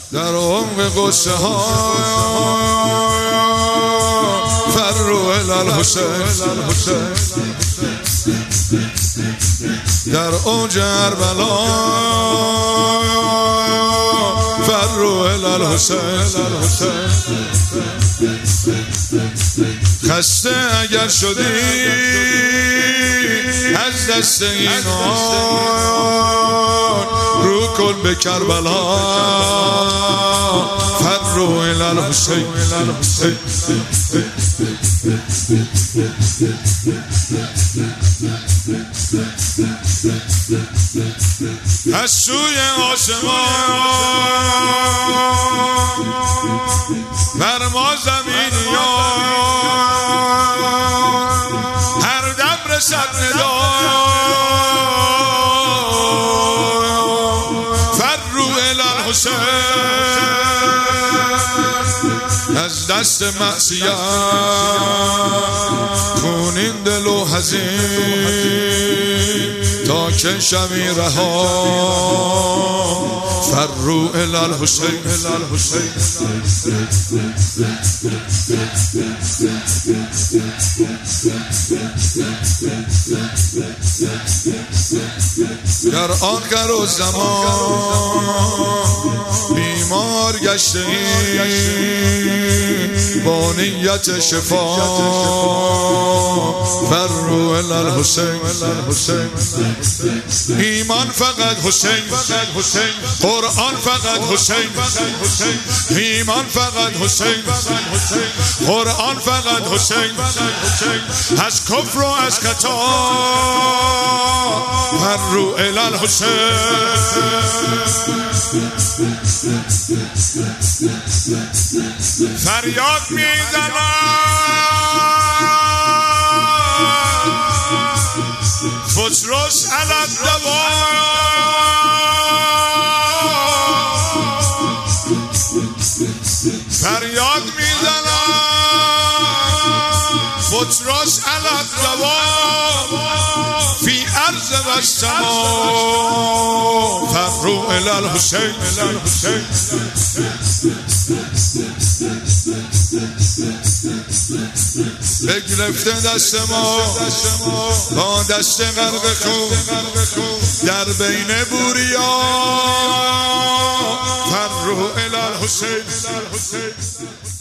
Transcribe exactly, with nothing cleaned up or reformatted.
در عمق قصه ها فرو الالحسین، در اوج کربلا فرو الالحسین. خسته اگر شدی از دست اینان رو کن به کربلا فرو الالحسین. از سوی آسمان بر ما زمینیان هر دم رسد ندا فرو الالحسین. از دست معصیت خونین دل و حزین تا که شوی رها فرو الالحسین. در آخر الزمان بیمار گشته ای با نیت شفا فرو الالحسین. ایمان فقط حسین، قرآن فقط حسین، ایمان فقط حسین، قرآن فقط حسین. از کفر و از خطا فرو الالحسین. فریاد میزنم فسرس علی الدوام، فریاد میزنم فسرس علی الدوام فی عرض و السماء فرو الالحسین. بگرفته دست ما با دست غرق خون در بین بوریا فرو الالحسین.